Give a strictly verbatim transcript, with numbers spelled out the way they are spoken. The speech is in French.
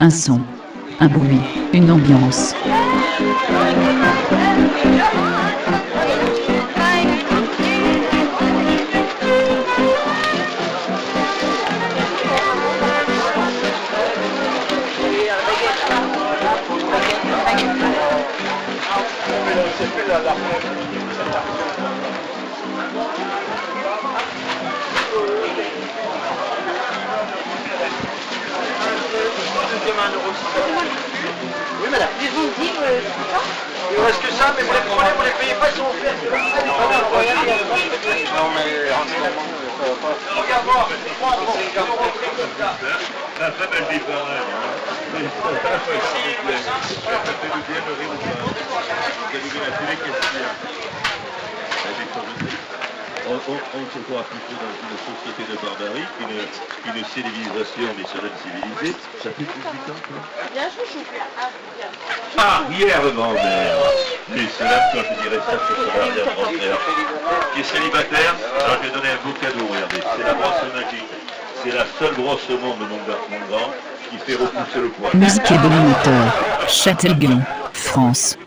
Un son, un bruit, une ambiance. Oui madame. Mais vous me dites, euh, c'est ça? Il ne reste que ça, mais vous les prenez, vous les payez pas, ils sont offerts. Non mais en ce moment, ça va pas. Regarde voir, c'est comme ça. La femme elle dit pareil. Ça fait du bien le rire ou pas? Vous avez vu la télé, qu'est-ce qu'il y a? Elle est corrigée. On, on, on se croit plutôt dans une société de barbarie qu'une qu'une civilisation des semaines civilisées. Ça fait dix-huit ans, quoi. Bien chouchou. Arrière grand-mère. Et cela, quand je dirais ça, ce sera arrière grand-mère. Qui est célibataire, alors je vais donner un beau cadeau, regardez. C'est la brosse magique. C'est la seule brosse au monde, mon gars, mon grand, qui fait repousser le poil. Musique et dominateur. Châtellerault, France.